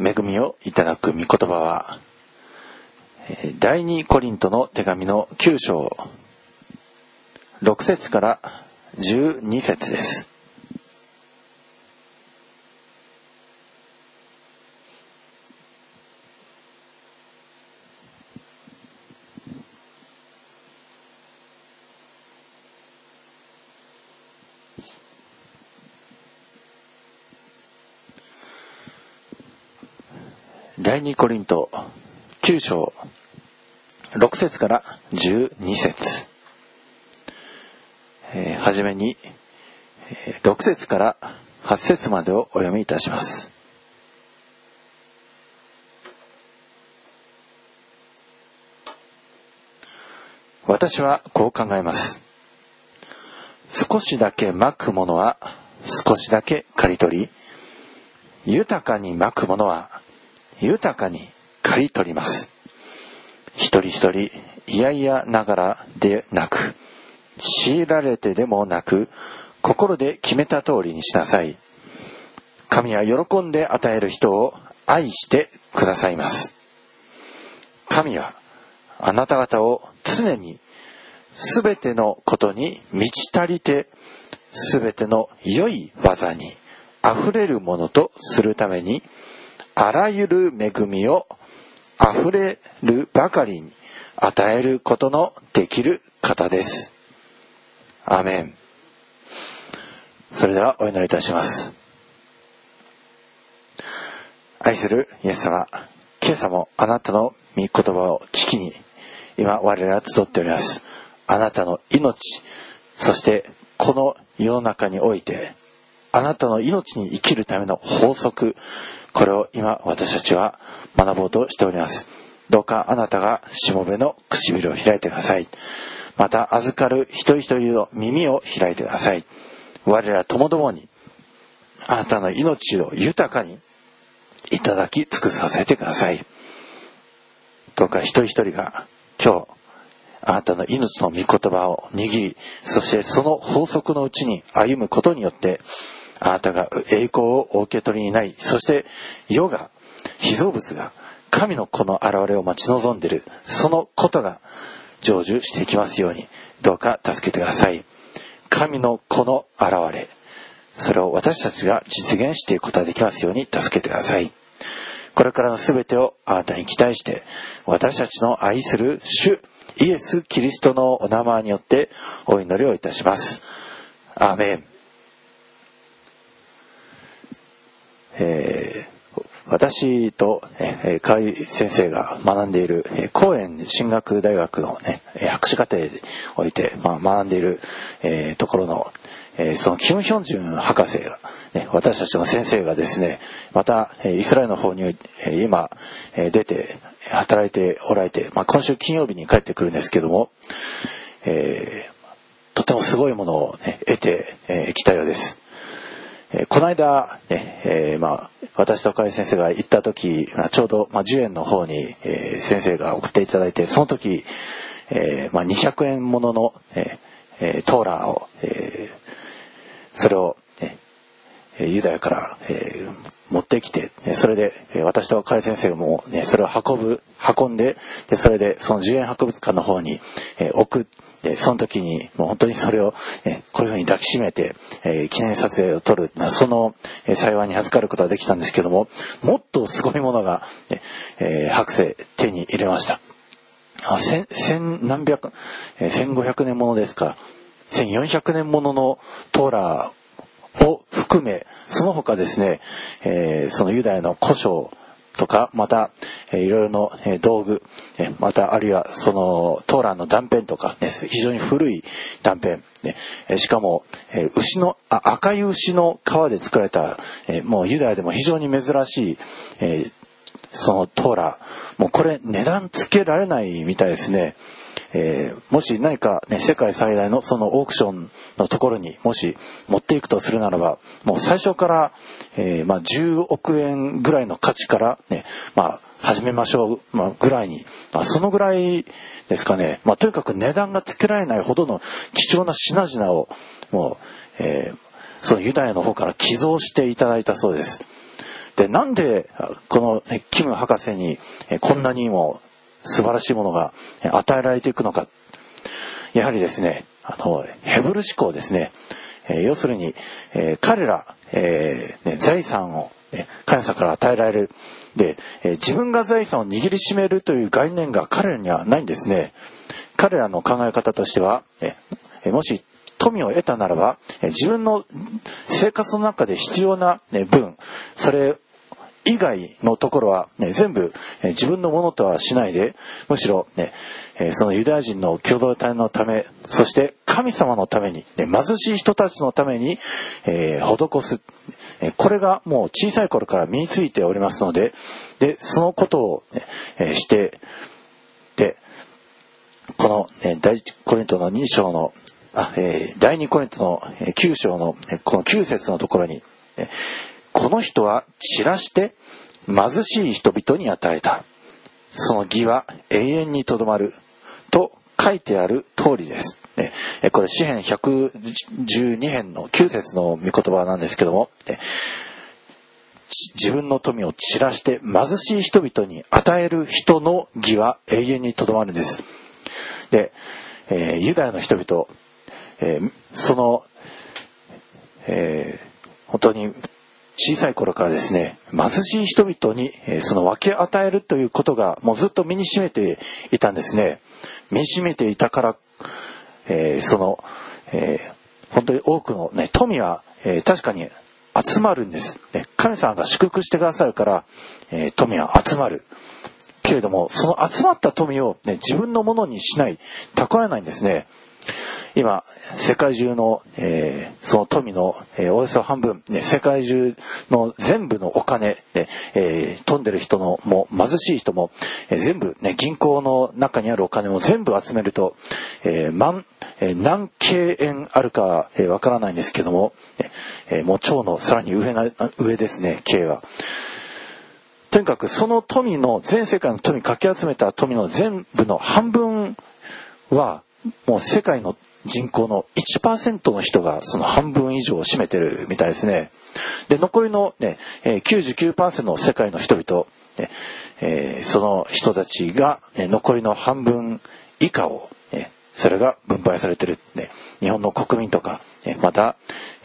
恵みをいただく御言葉は第二コリントの手紙の9章6節から12節です。第二コリント9章6節から12節、はじめに6節から8節までをお読みいたします。私はこう考えます。少しだけまくものは少しだけ刈り取り、豊かにまくものは豊かに刈り取ります。一人一人いやいやながらでなく、強いられてでもなく、心で決めた通りにしなさい。神は喜んで与える人を愛してくださいます。神はあなた方を常にすべてのことに満ち足りて、すべての良い技にあふれるものとするために、あらゆる恵みをあふれるばかりに与えることのできる方です。アーメン。それではお祈りいたします。愛するイエス様、今朝もあなたの御言葉を聞きに今我々は集っております。あなたの命、そしてこの世の中においてあなたの命に生きるための法則、これを今私たちは学ぼうとしております。どうかあなたがしもべの唇を開いてください。また預かる一人一人の耳を開いてください。我らともどもにあなたの命を豊かにいただき尽くさせてください。どうか一人一人が今日あなたの命の御言葉を握り、そしてその法則のうちに歩むことによって、あなたが栄光をお受け取りになり、そして世が、被造物が神の子の現れを待ち望んでいる、そのことが成就していきますように、どうか助けてください。神の子の現れ、それを私たちが実現していくことができますように助けてください。これからのすべてをあなたに期待して、私たちの愛する主イエス・キリストのお名前によってお祈りをいたします。アーメン。私と河合先生が学んでいる高円進学大学の、博士課程において、学んでいる、ところの、そのキム・ヒョンジュン博士が、私たちの先生がですね、またイスラエルの方に今出て働いておられて、今週金曜日に帰ってくるんですけども、とてもすごいものを、得てきたようです。この間、私と河合先生が行った時、ちょうど、10円の方に、先生が送っていただいて、その時、200円ものの、トーラーを、それを、ユダヤから、持ってきて、それで私と河合先生も、それを運んで、それでその10円博物館の方に、送って、その時にもう本当にそれを、こういうふうに抱きしめて、記念撮影を撮る、その、幸いに預かることができたんですけども、もっとすごいものが、博士手に入れました。1500年ものですか、1400年もののトーラーを含め、その他ですね、そのユダヤの古書とか、また、いろいろの道具、またあるいはそのトーラーの断片とか、非常に古い断片、しかも、赤い牛の皮で作られた、もうユダヤでも非常に珍しい、そのトーラー、もうこれ値段つけられないみたいですね。もし何か、世界最大のそのオークションのところにもし持っていくとするならば、もう最初から、10億円ぐらいの価値から、始めましょう、ぐらいに、そのぐらいですかね。とにかく値段がつけられないほどの貴重な品々をもう、そのユダヤの方から寄贈していただいたそうです。 で、なんでこのキム博士にこんなにも素晴らしいものが与えられていくのか。やはりですね、ヘブル思考ですね。要するに、彼ら、財産を神様から与えられる。で、自分が財産を握りしめるという概念が彼らにはないんですね。彼らの考え方としては、もし富を得たならば、自分の生活の中で必要な分、それ以外のところは、全部自分のものとはしないで、むしろ、そのユダヤ人の共同体のため、そして神様のために、貧しい人たちのために、施す。これがもう小さい頃から身についておりますので、そのことを、して、で、この、第一コリントの2章の、第2コリントの9章のこの9節のところに、この人は散らして貧しい人々に与えた。その義は永遠にとどまると書いてある通りです。これ詩編112編の9節の御言葉なんですけども、自分の富を散らして貧しい人々に与える人の義は永遠にとどまるんです。で、ユダヤの人々、その、本当に小さい頃からですね、貧しい人々にその分け与えるということがもうずっと身に染めていたんですね。身に染めていたから、本当に多くの、富は、確かに集まるんです。神様が祝福してくださるから、富は集まる。けれども、その集まった富を、自分のものにしない、蓄えないんですね。今世界中の、その富の、およそ半分、世界中の全部のお金、飛んでる人のも貧しい人も、全部、銀行の中にあるお金を全部集めると、何京円あるかわからないんですけども、もう超のさらに上ですね、京は。とにかくその富の全世界の富かき集めた富の全部の半分はもう世界の人口の 1% の人がその半分以上を占めてるみたいですね。で、残りの、99% の世界の人々、その人たちが、残りの半分以下を、それが分配されてる、日本の国民とか、また、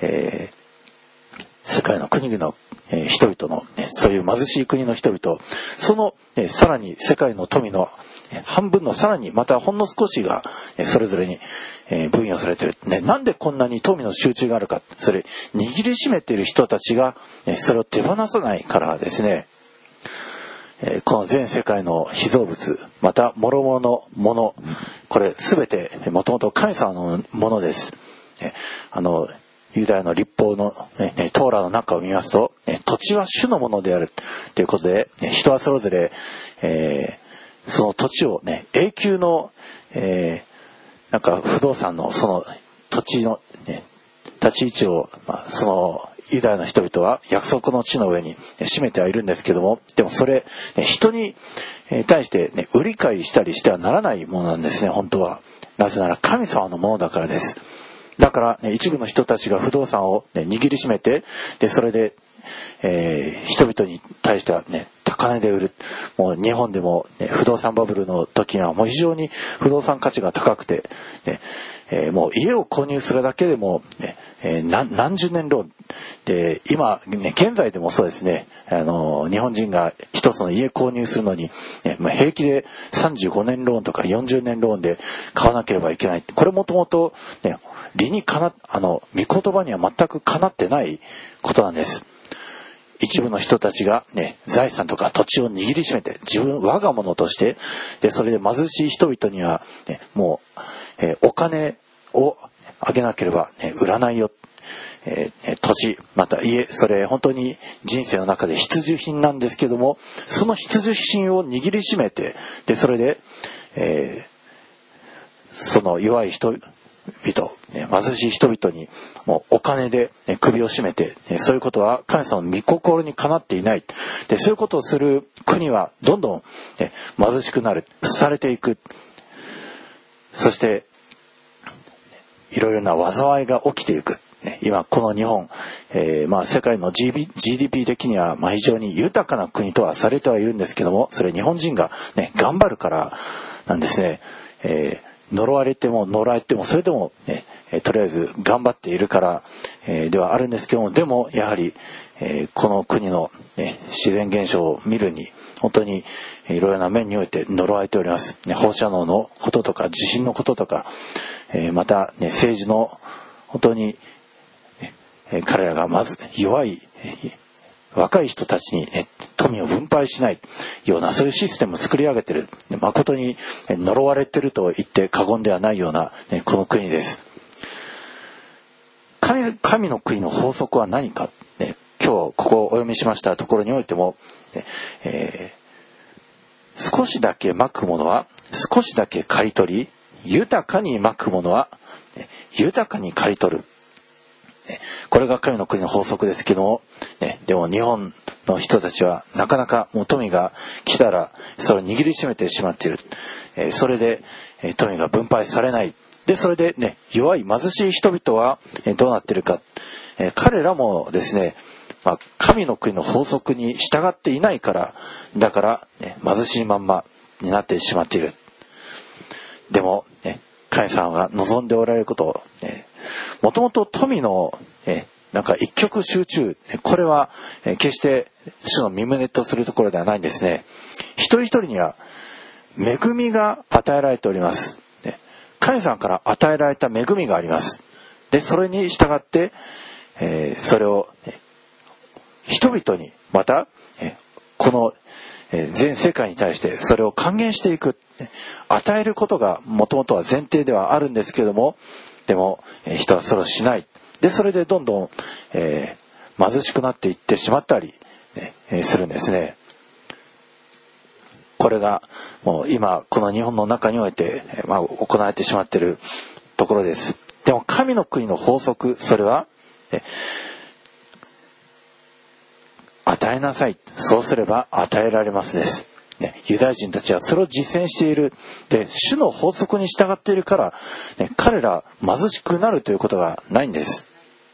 世界の国々の人々の、そういう貧しい国の人々、その、さらに世界の富の半分のさらにまたほんの少しがそれぞれに分与されている。なんでこんなに富の集中があるか。それ握りしめている人たちがそれを手放さないからですね。この全世界の被造物、また諸々のもの、これすべてもともと神様のものです。ユダヤの律法の、トーラの中を見ますと、土地は主のものであるということで、人はそれぞれ、その土地を永久の、なんか不動産のその土地の、立ち位置を、そのユダヤの人々は約束の地の上に占めてはいるんですけども、でもそれ、人に対して、売り買いしたりしてはならないものなんですね、本当は。なぜなら神様のものだからです。だから、一部の人たちが不動産を、握りしめて、でそれで、人々に対しては高値で売る。もう日本でも、不動産バブルの時にはもう非常に不動産価値が高くて、もう家を購入するだけでも、何十年ローンで今、現在でもそうですね、日本人が一つの家購入するのに、平気で35年ローンとか40年ローンで買わなければいけない。これもともと理にかな御言葉には全くかなってないことなんです。一部の人たちが財産とか土地を握りしめて我が物として、でそれで貧しい人々には、もう、お金をあげなければ、売らないよ。土地また家、それ本当に人生の中で必需品なんですけども、その必需品を握りしめて、でそれで、その弱い人々、貧しい人々にもうお金で首を絞めて、そういうことは神様の御心にかなっていない。でそういうことをする国はどんどん貧しくなる、廃れていく。そしていろいろな災いが起きていく。 今この日本、世界の GDP 的には非常に豊かな国とはされてはいるんですけども、それ日本人が、頑張るからなんですね。呪われてもそれでも、とりあえず頑張っているから、ではあるんですけども、でもやはり、この国の、自然現象を見るに本当にいろいろな面において呪われております。放射能のこととか地震のこととか、また、政治の本当に、彼らがまず弱い、若い人たちに、富を分配しないようなそういうシステムを作り上げている、誠に呪われていると言って過言ではないような、この国です。神の国の法則は何か、今日ここをお読みしましたところにおいても、少しだけまくものは少しだけ刈り取り、豊かにまくものは豊かに刈り取る。これが神の国の法則ですけども、でも日本の人たちはなかなかもう富が来たらそれを握りしめてしまっている。それで富が分配されない。でそれで弱い貧しい人々はどうなっているか。彼らもですね、神の国の法則に従っていないから、だから、貧しいまんまになってしまっている。でも、神様が望んでおられることを、もともと富の、一極集中、これは、決して主の身旨とするところではないんですね。一人一人には恵みが与えられております。神様から与えられた恵みがあります。で、それに従って、それを、人々にまたこの全世界に対してそれを還元していく、与えることがもともとは前提ではあるんですけれども、でも人はそれをしない。でそれでどんどん貧しくなっていってしまったりするんですね。これがもう今この日本の中において行われてしまっているところです。でも神の国の法則、それは与えなさい、そうすれば与えられますです。ユダヤ人たちはそれを実践している。で、主の法則に従っているから、彼ら貧しくなるということがないんです。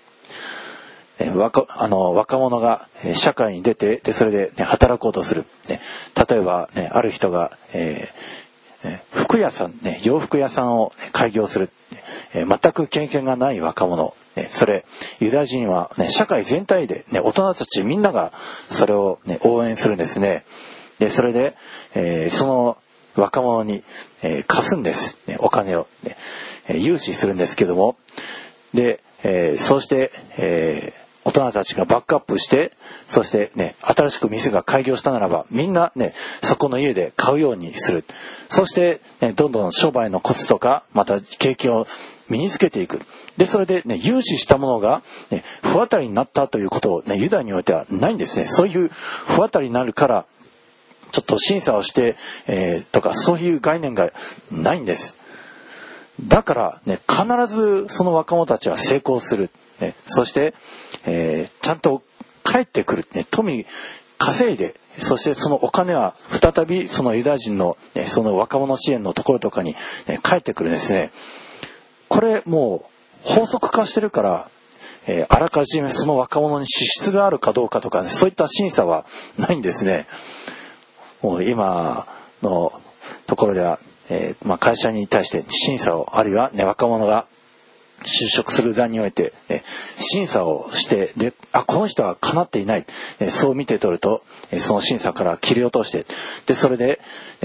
若者が社会に出て、でそれで、働こうとする。例えば、ある人が、服屋さん、洋服屋さんを開業する。全く経験がない若者。それユダヤ人は、社会全体で、大人たちみんながそれを、応援するんですね。でそれで、その若者に、貸すんです、お金を、融資するんですけども、で、そうして、大人たちがバックアップして、そして、新しく店が開業したならばみんな、そこの家で買うようにする。そして、どんどん商売のコツとかまた経験を身につけていく。でそれで、融資したものが、不当たりになったということを、ユダヤにおいてはないんですね。そういう不当たりになるからちょっと審査をして、とかそういう概念がないんです。だから、必ずその若者たちは成功する。そして、ちゃんと帰ってくる。富稼いで、そしてそのお金は再びそのユダヤ人の、その若者支援のところとかに、帰ってくるんですね。これもう法則化してるから、あらかじめその若者に資質があるかどうかとか、そういった審査はないんですね。もう今のところでは、会社に対して審査を、あるいは、若者が就職する段において、審査をして、でこの人はかなっていない、そう見て取ると、その審査から切り落として、でそれで、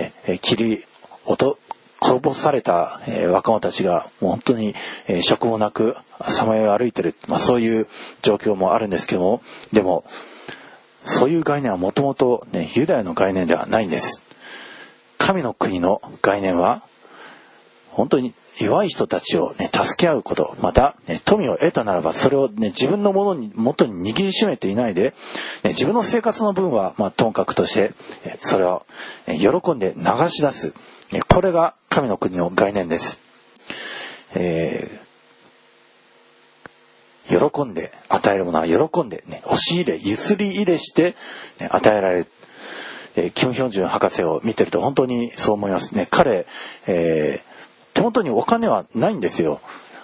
滅ぼされた、若者たちがもう本当に、職もなくさまよい歩いてる、そういう状況もあるんですけども、でもそういう概念はもともとユダヤの概念ではないんです。神の国の概念は本当に弱い人たちを、助け合うこと、また、富を得たならばそれを、自分の元に握りしめていないで、自分の生活の分は、ともかくとして、それを、喜んで流し出す。これが神の国の概念です。喜んで与えるものは喜んで、押し入れ、ゆすり入れして、与えられる。キム・ヒョンジュン博士を見てると本当にそう思いますね。彼、手元にお金はないんですよ。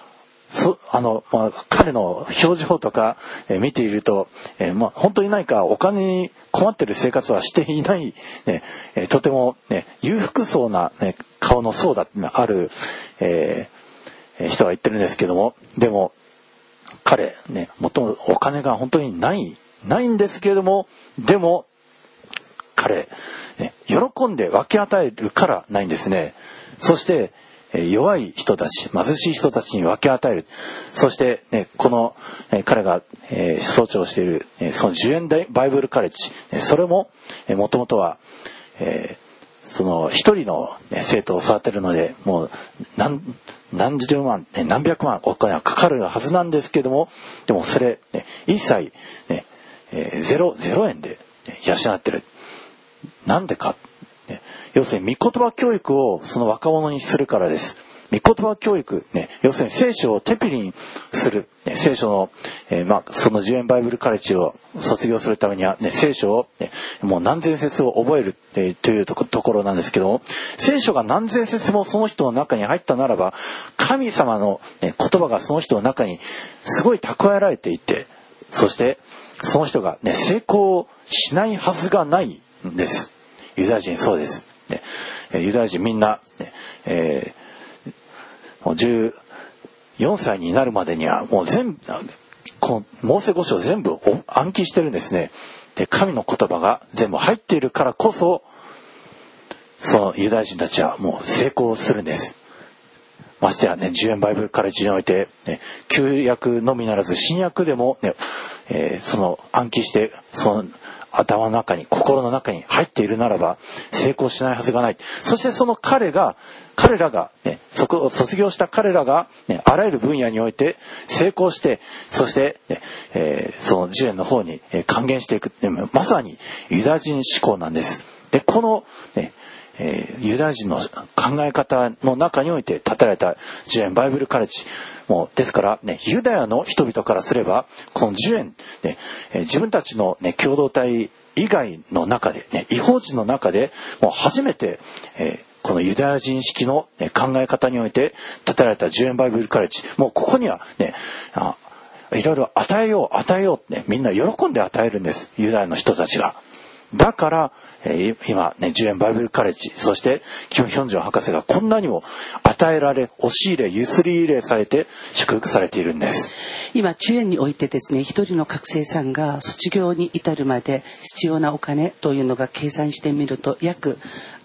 彼の表情とか、見ていると、本当に何かお金に困っている生活はしていない、とても、裕福そうな、顔の層だある、人が言ってるんですけども、でも彼もともとお金が本当にないんですけれども、でも彼、喜んで分け与えるからないんですね。そして弱い人たち、貧しい人たちに分け与える。そして、この、彼が、総長している、その10円バイブルカレッジ、それももともとは、その一人の、生徒を育てるのでもう何十万、何百万お金はかかるはずなんですけども、でもそれ、一切、0円で、養ってる。なんでか。要するに御言葉教育をその若者にするからです。御言葉教育、要するに聖書をテピリにする、聖書の、その10円バイブルカレッジを卒業するためには、聖書を、もう何千節を覚える、というところなんですけども、聖書が何千節もその人の中に入ったならば、神様の、言葉がその人の中にすごい蓄えられていて、そしてその人が、成功しないはずがないんです。ユダヤ人そうです。ユダヤ人みんな、14歳になるまでにはもう全部このモーセ五書を全部暗記してるんですね。で、神の言葉が全部入っているからこそ、そのユダヤ人たちはもう成功するんです。ましてや10円バイブルカレッジにおいて、旧約のみならず新約でも、その暗記してその頭の中に心の中に入っているならば成功しないはずがない。そしてその彼らが、そこを卒業した彼らが、あらゆる分野において成功して、そして、その10円の方に還元していく、まさにユダヤ人思考なんです。で、この、ユダヤ人の考え方の中において建てられた10円バイブルカレッジ、もうですから、ユダヤの人々からすればこの10円、自分たちの、共同体以外の中で、異邦人の中でもう初めて、このユダヤ人式の、考え方において建てられた10円バイブルカレッジ、もうここには、いろいろ与えよう、みんな喜んで与えるんです、ユダヤの人たちが。だから、今10円バイブルカレッジ、そしてキム・ヒョンジョン博士がこんなにも与えられ、押し入れ、ゆすり入れされて祝福されているんです。 今10円においてですね、一人の学生さんが卒業に至るまで必要なお金というのが計算してみると約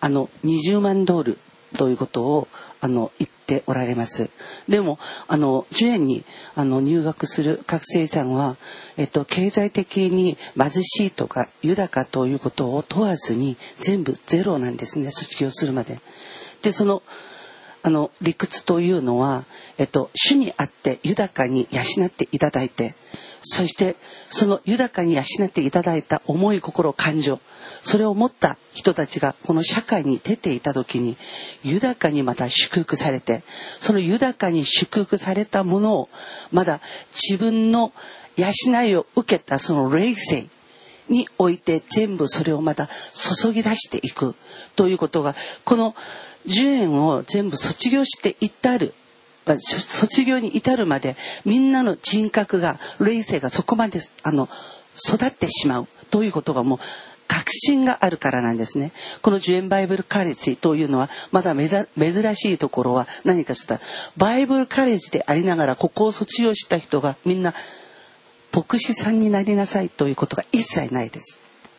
20万ドルということを言っておられます。でも10円に入学する学生さんは、経済的に貧しいとか豊かということを問わずに全部ゼロなんですね、卒業するまで。で、その理屈というのは、主にあって豊かに養っていただいて、そしてその豊かに養っていただいた思い、心、感情、それを持った人たちがこの社会に出ていた時に豊かにまた祝福されて、その豊かに祝福されたものをまだ自分の養いを受けたその霊性において全部それをまた注ぎ出していくということが、この10円を全部卒業して至る、卒業に至るまでみんなの人格が、霊性がそこまで育ってしまうということがもう確信があるからなんですね。この10円バイブルカレッジというのはまだ珍しいところは何かと言ったら、バイブルカレッジでありながらここを卒業した人がみんな牧師さんになりなさいということが一切ないです。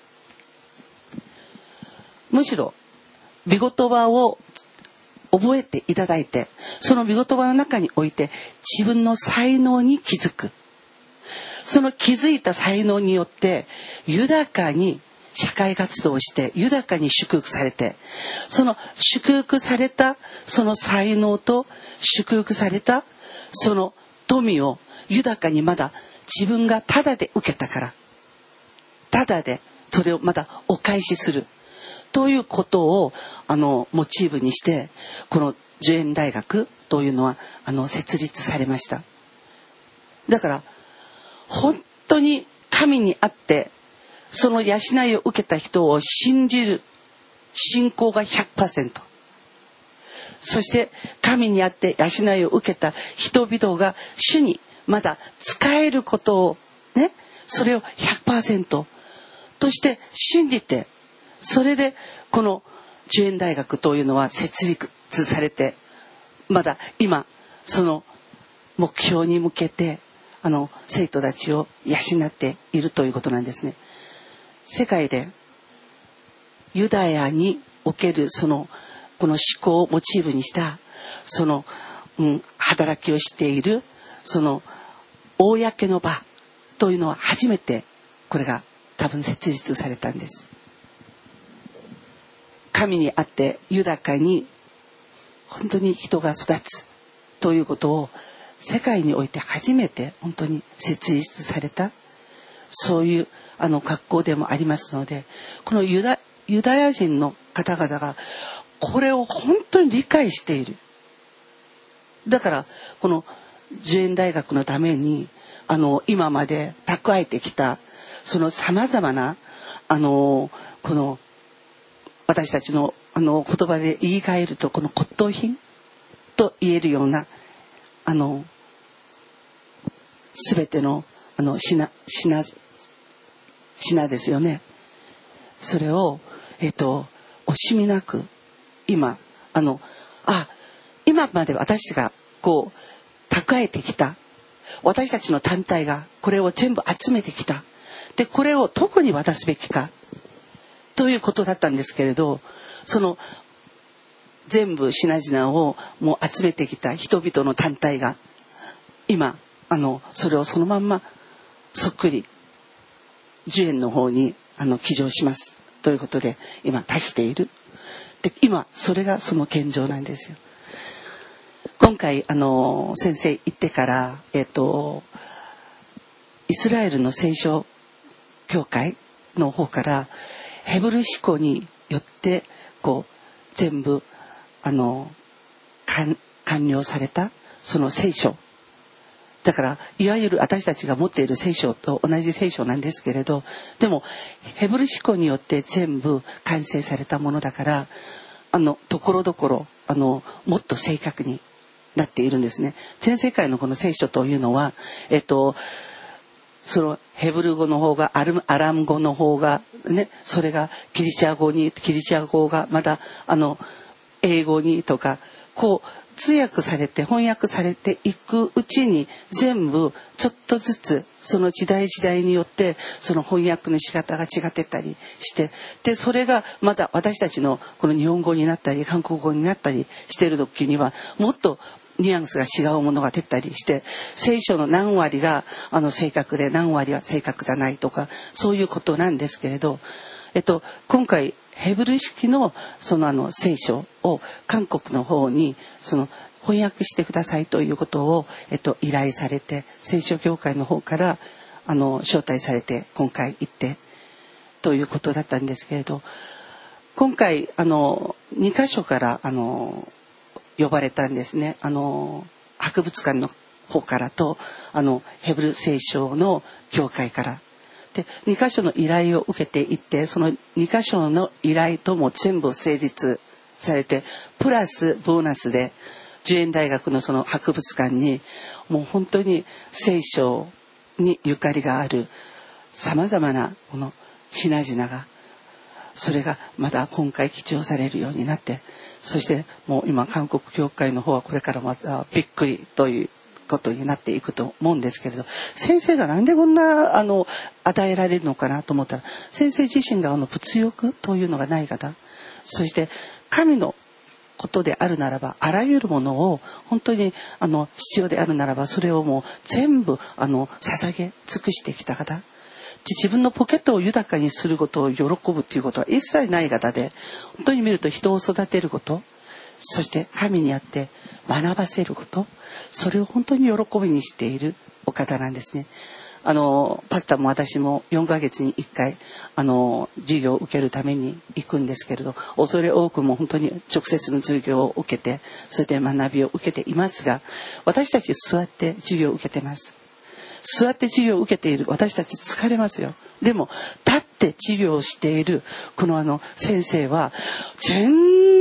むしろ御言葉を覚えていただいて、その御言葉の中において自分の才能に気づく。その気づいた才能によって豊かに社会活動をして豊かに祝福されて、その祝福されたその才能と祝福されたその富を豊かにまだ自分がタダで受けたから、タダでそれをまたお返しするということをモチーフにして、この10円大学というのは設立されました。だから本当に神にあってその養いを受けた人を信じる信仰が 100%、 そして神にあって養いを受けた人々が主にまだ仕えることをね、それを 100% として信じて、それでこの主演大学というのは設立されて、まだ今その目標に向けて生徒たちを養っているということなんですね。世界でユダヤにおけるこの思考をモチーフにした働きをしている公の場というのは初めてこれが多分設立されたんです。神にあって豊かに本当に人が育つということを世界において初めて本当に設立された、そういう学校でもありますので、このユダヤ人の方々がこれを本当に理解している。だからこの主演大学のために今まで蓄えてきたさまざまなこの私たちの言葉で言い換えるとこの骨董品と言えるような全ての品ですよね。それを惜しみなく今今まで私たちがこう蓄えてきた、私たちの団体がこれを全部集めてきた。でこれをどこに渡すべきかということだったんですけれど、全部品々をもう集めてきた人々の団体が今それをそのまんまそっくり主演の方に寄贈しますということで今足している。で今それがその現状なんですよ。今回先生行ってからイスラエルの聖書教会の方からヘブル思考によってこう全部完了されたその聖書だから、いわゆる私たちが持っている聖書と同じ聖書なんですけれど、でもヘブル思考によって全部完成されたものだから、ところどころもっと正確になっているんですね。全世界のこの聖書というのはそのヘブル語の方がアラム語の方がね、それがギリシャ語がまだ英語にとかこう通訳されて翻訳されていくうちに全部ちょっとずつその時代時代によってその翻訳の仕方が違ってたりして、でそれがまた私たちのこの日本語になったり韓国語になったりしている時にはもっとニュアンスが違うものが出たりして、聖書の何割が正確で何割は正確じゃないとかそういうことなんですけれど、今回ヘブル式の聖書を韓国の方に翻訳してくださいということを依頼されて、聖書協会の方から招待されて今回行ってということだったんですけれど、今回2カ所から呼ばれたんですね。博物館の方からとヘブル聖書の教会からで2カ所の依頼を受けていって、その2カ所の依頼とも全部成立されて、プラスボーナスで樹園大学のその博物館にもう本当に聖書にゆかりがあるさまざまなこの品々が、それがまた今回記帳されるようになって、そしてもう今韓国教会の方はこれからまたびっくりということになっていくと思うんですけれど、先生がなんでこんな与えられるのかなと思ったら、先生自身が物欲というのがない方、そして神のことであるならばあらゆるものを本当に必要であるならばそれをもう全部捧げ尽くしてきた方、自分のポケットを豊かにすることを喜ぶということは一切ない方で、本当に見ると人を育てること、そして神にあって学ばせること、それを本当に喜びにしているお方なんですね。パスタも私も4ヶ月に1回授業を受けるために行くんですけれど、恐れ多くも本当に直接の授業を受けて、それで学びを受けていますが、私たち座って授業を受けてます。座って授業を受けている私たち疲れますよ。でも立って授業をしているこの先生は全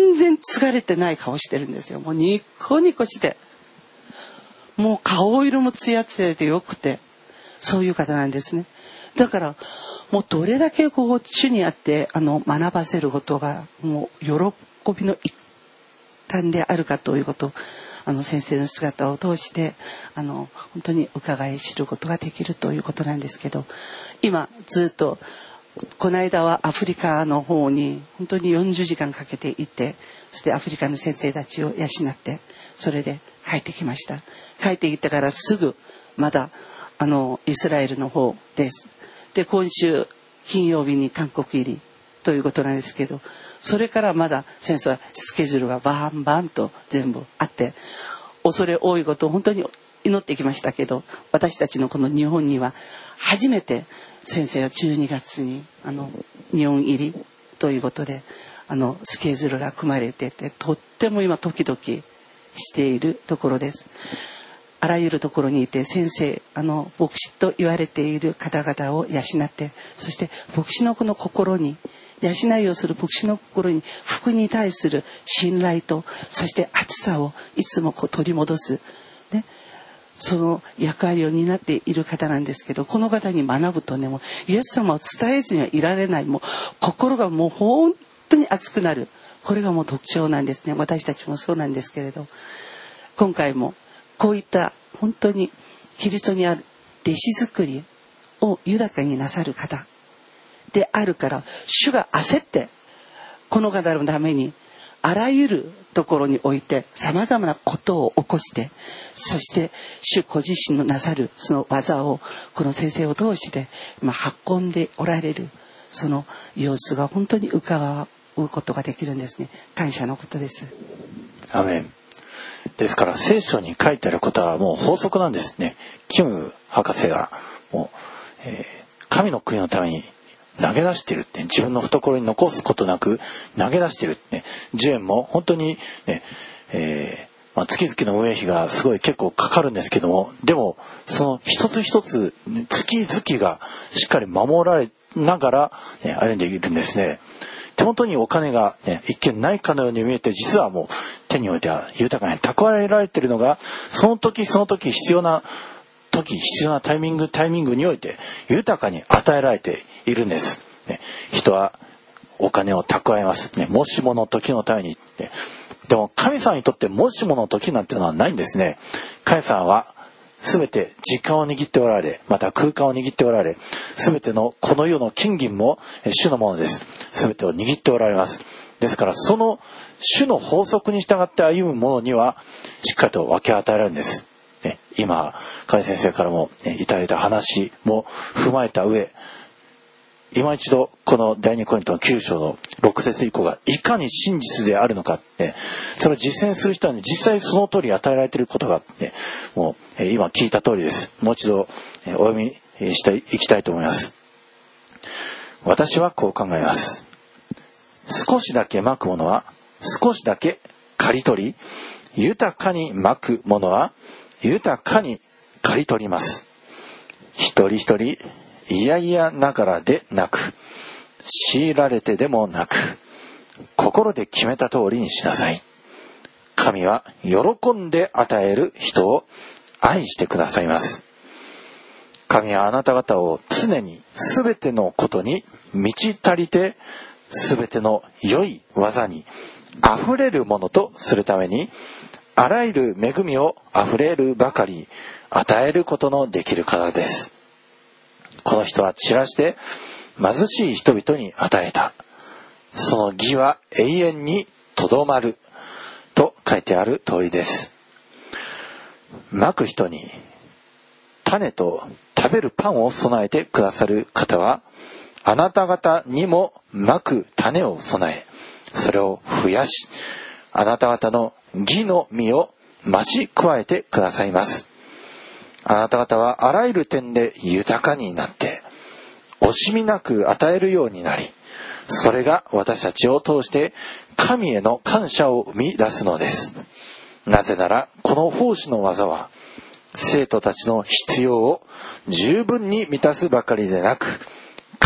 全然疲れてない顔してるんですよ。もうニコニコして、もう顔色もツヤツヤでよくて、そういう方なんですね。だからもうどれだけ主にあって学ばせることがもう喜びの一端であるかということを先生の姿を通して本当に伺い知ることができるということなんですけど、今ずっとこの間はアフリカの方に本当に40時間かけて行って、そしてアフリカの先生たちを養って、それで帰ってきました。帰ってきてからすぐまだイスラエルの方です。で今週金曜日に韓国入りということなんですけど、それからまだ先生はスケジュールがバンバンと全部あって、恐れ多いことを本当に祈ってきましたけど、私たちのこの日本には初めて先生は12月に日本入りということでスケジュールが組まれてて、とっても今ドキドキしているところです。あらゆるところにいて先生牧師と言われている方々を養って、そして牧師のこの心に養いをする牧師の心に福に対する信頼と、そして熱さをいつも取り戻す、ね、その役割を担っている方なんですけど、この方に学ぶとね、もうイエス様を伝えずにはいられない、もう心がもう本当に熱くなる、これがもう特徴なんですね。私たちもそうなんですけれど、今回もこういった本当にキリストにある弟子作りを豊かになさる方であるから、主が焦ってこの方のためにあらゆるところにおいてさまざまなことを起こして、そして主ご自身のなさるその技をこの先生を通して運んでおられる、その様子が本当に伺うことができるんですね。感謝のことです。 アメン。ですから聖書に書いてあることはもう法則なんですね。キム博士がもう、神の国のために投げ出しているって、自分の懐に残すことなく投げ出しているって、10円も本当にね、月々の運営費がすごい結構かかるんですけども、でもその一つ一つ月々がしっかり守られながら、歩んでいるんですね。手元にお金が、一見ないかのように見えて、実はもう手においては豊かに蓄えられているのが、その時その時必要なタイミングにおいて豊かに与えられているんです、人はお金を蓄えます、もしもの時のために、でも神様にとってもしもの時なんてのはないんですね。神様は全て時間を握っておられ、また空間を握っておられ、全てのこの世の金銀も主のものです。全てを握っておられます。ですからその主の法則に従って歩むものにはしっかりと分け与えられるんです。今甲斐先生からもいただいた話も踏まえた上、今一度この第2コリントの9章の6節以降がいかに真実であるのかって、それを実践する人は実際その通り与えられていることがもう今聞いた通りです。もう一度お読みしていきたいと思います。私はこう考えます。少しだけまくものは少しだけ刈り取り、豊かにまくものは豊かに刈り取ります。一人一人いやいやながらでなく、強いられてでもなく、心で決めた通りにしなさい。神は喜んで与える人を愛してくださいます。神はあなた方を常にすべてのことに満ち足りて、すべての良い技にあふれるものとするために、あらゆる恵みをあふれるばかり与えることのできる方です。この人は散らして貧しい人々に与えた。その義は永遠にとどまると書いてある通りです。まく人に種と食べるパンを備えてくださる方は、あなた方にもまく種を備え、それを増やし、あなた方の義の実を増し加えてくださいます。あなた方はあらゆる点で豊かになって、惜しみなく与えるようになり、それが私たちを通して神への感謝を生み出すのです。なぜならこの奉仕の技は、生徒たちの必要を十分に満たすばかりでなく、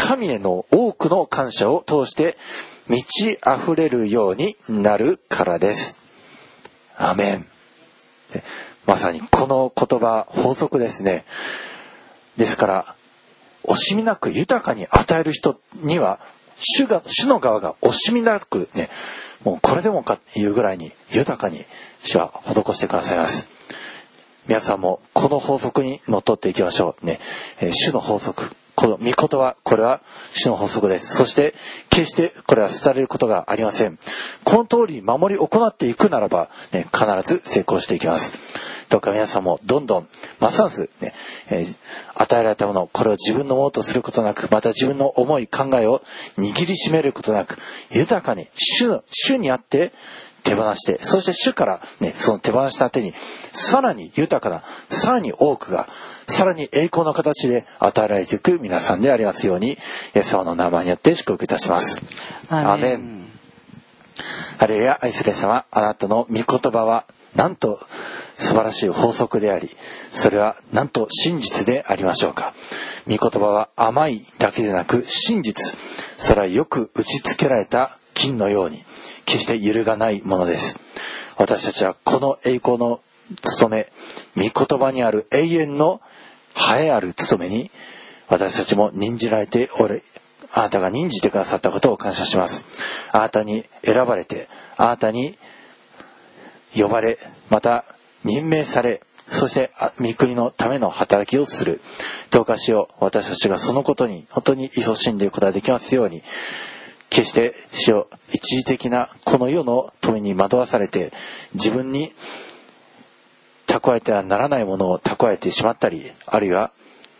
神への多くの感謝を通して満ち溢れるようになるからです。アーメン。まさにこの言葉、法則ですね。ですから惜しみなく豊かに与える人には主の側が惜しみなくね、もうこれでもかというぐらいに豊かに主は施してくださいます。皆さんもこの法則にのっとっていきましょうね。主の法則、この御言葉、これは主の法則です。そして決してこれは廃れることがありません。この通り守り行っていくならば、ね、必ず成功していきます。どうか皆さんもどんどんますます、ね与えられたもの、これを自分のものとすることなく、また自分の思い考えを握りしめることなく、豊かに主にあって手放して、そして主から、ね、その手放した手にさらに豊かな、さらに多くが、さらに栄光の形で与えられていく皆さんでありますように、イエス様の名前によって祝福いたします。アーメン。ハレルヤ。愛する様、あなたの御言葉はなんと素晴らしい法則であり、それはなんと真実でありましょうか。御言葉は甘いだけでなく真実、それはよく打ち付けられた金のように決して揺るがないものです。私たちはこの栄光の務め、御言葉にある永遠の栄えある務めに私たちも任じられており、あなたが任じてくださったことを感謝します。あなたに選ばれて、あなたに呼ばれ、また任命され、そして御国のための働きをする。どうかしよう、私たちがそのことに本当に勤しんでいくことができますように、決して主よ、一時的なこの世の富に惑わされて、自分に蓄えてはならないものを蓄えてしまったり、あるいは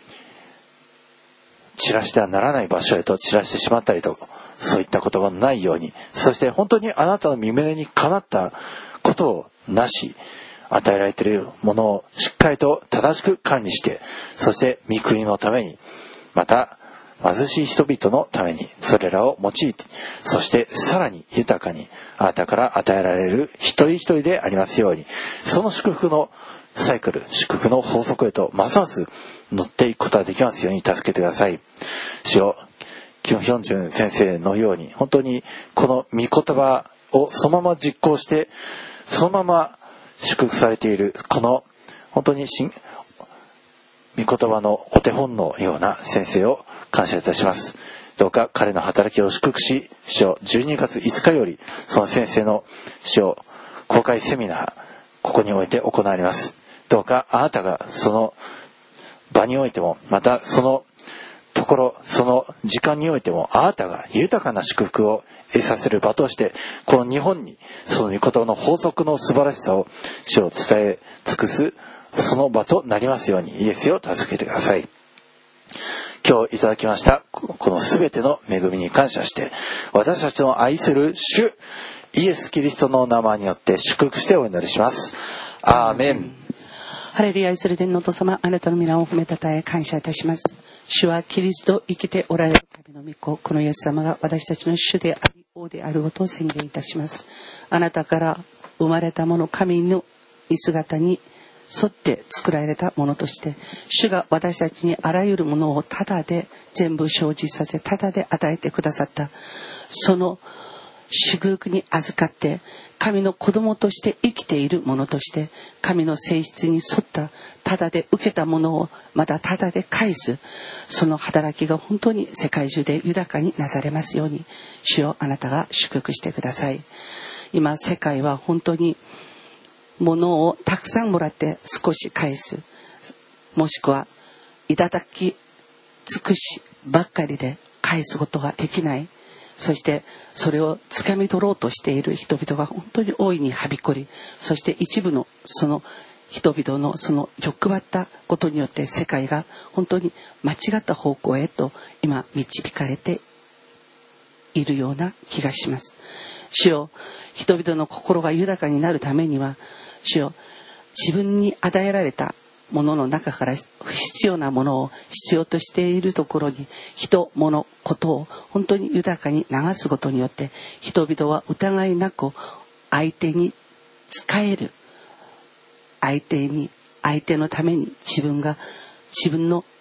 散らしてはならない場所へと散らしてしまったりと、そういったことがないように、そして本当にあなたの御胸にかなったことをなし、与えられているものをしっかりと正しく管理して、そして御国のために、また貧しい人々のためにそれらを用いて、そしてさらに豊かにあなたから与えられる一人一人でありますように、その祝福のサイクル、祝福の法則へとますます乗っていくことができますように助けてください。主よ、キム・ヒョンジュン先生のように本当にこの御言葉をそのまま実行して、そのまま祝福されているこの本当に御言葉のお手本のような先生を感謝いたします。どうか彼の働きを祝福し、主よ、12月5日よりその先生の主よ、公開セミナー、ここにおいて行われます。どうかあなたがその場においても、またそのところ、その時間においても、あなたが豊かな祝福を得させる場として、この日本にその御言葉の法則の素晴らしさを主を伝え尽くすその場となりますように、イエスを助けてください。今日いただきましたこのすべての恵みに感謝して、私たちの愛する主イエス・キリストの名前によって祝福してお祈りします。アーメン。 ハレルヤ。愛する天のお父様、あなたの皆を褒めたたえ感謝いたします。主はキリスト生きておられる神の御子、このイエス様が私たちの主であり王であることを宣言いたします。あなたから生まれたもの、神の似姿に沿って作られたものとして、主が私たちにあらゆるものをただで全部生じさせ、ただで与えてくださった、その祝福に預かって神の子供として生きているものとして、神の性質に沿ったただで受けたものをまたただで返す、その働きが本当に世界中で豊かになされますように、主よ、あなたが祝福してください。今世界は本当に物をたくさんもらって少し返す、もしくはいただき尽くしばっかりで返すことができない、そしてそれを掴み取ろうとしている人々が本当に大いにはびこり、そして一部のその人々のその欲張ったことによって世界が本当に間違った方向へと今導かれているような気がします。主よ、人々の心が豊かになるためには、主よ、自分に与えられたものの中から必要なものを必要としているところに人、物、ことを本当に豊かに流すことによって、人々は疑いなく相手に仕える、相手のために自分の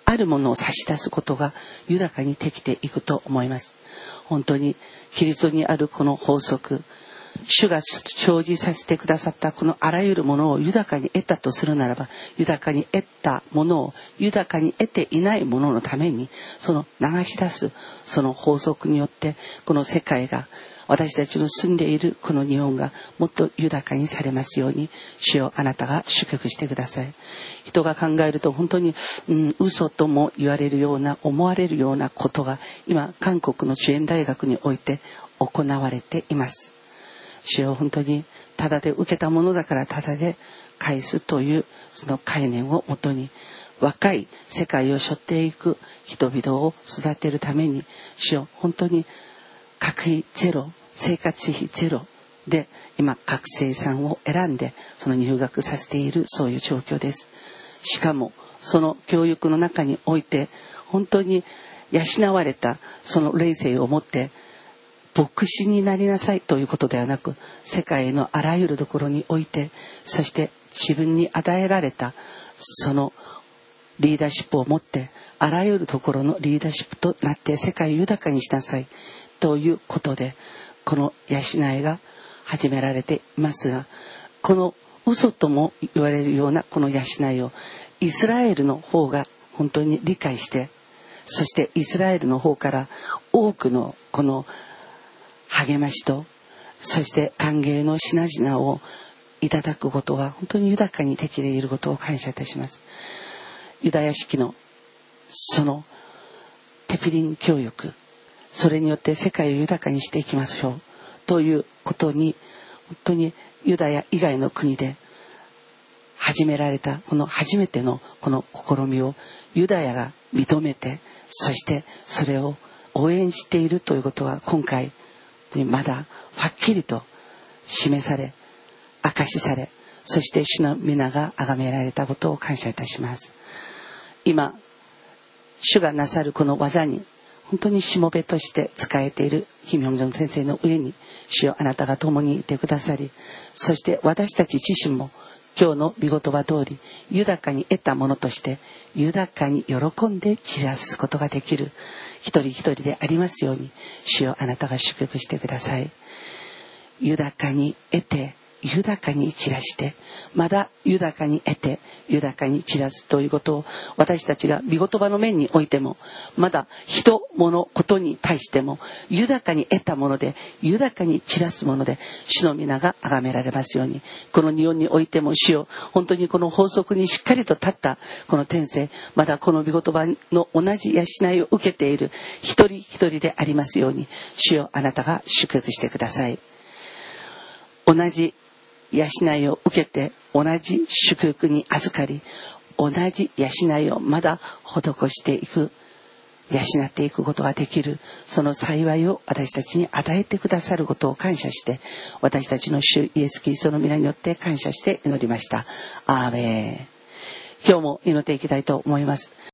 あるものを差し出すことが豊かにできていくと思います。本当にキリストにあるこの法則、主が生じさせてくださったこのあらゆるものを豊かに得たとするならば、豊かに得たものを豊かに得ていないもののためにその流し出すその法則によって、この世界が、私たちの住んでいるこの日本がもっと豊かにされますように、主よ、あなたが祝福してください。人が考えると本当に、嘘とも言われるような、思われるようなことが今韓国の主演大学において行われています。主よ、本当にただで受けたものだからただで返すというその概念をもとに、若い世界を背負っていく人々を育てるために、主よ、本当に学費ゼロ、生活費ゼロで今学生さんを選んでその入学させている、そういう状況です。しかもその教育の中において本当に養われたその霊性を持って牧師になりなさいということではなく、世界のあらゆるところにおいて、そして自分に与えられたそのリーダーシップを持ってあらゆるところのリーダーシップとなって世界を豊かにしなさいということで、この養いが始められていますが、この嘘とも言われるようなこの養いをイスラエルの方が本当に理解して、そしてイスラエルの方から多くのこの励ましと、そして歓迎の品々をいただくことが本当に豊かにできていることを感謝いたします。ユダヤ式のそのテピリン教育、それによって世界を豊かにしていきましょうということに、本当にユダヤ以外の国で始められたこの初めてのこの試みをユダヤが認めて、そしてそれを応援しているということは、今回まだはっきりと示され、証しされ、そして主の皆が崇められたことを感謝いたします。今主がなさるこの技に本当にしもべとして仕えているキム・ヒョンジョン先生の上に、主よ、あなたが共にいてくださり、そして私たち自身も今日の御言葉通り豊かに得たものとして豊かに喜んで散らすことができる一人一人でありますように、主よ、あなたが祝福してください。豊かに得て豊かに散らして、まだ豊かに得て豊かに散らすということを、私たちが御言葉の面においても、まだ人物ことに対しても豊かに得たもので豊かに散らすもので主の皆が崇められますように、この日本においても主よ、本当にこの法則にしっかりと立ったこの天性、まだこの御言葉の同じ養いを受けている一人一人でありますように、主よ、あなたが祝福してください。同じ養いを受けて同じ祝福に預かり、同じ養いをまだ施していく、養っていくことができる、その幸いを私たちに与えてくださることを感謝して、私たちの主イエス・キリストの皆によって感謝して祈りました。アーメン。今日も祈っていきたいと思います。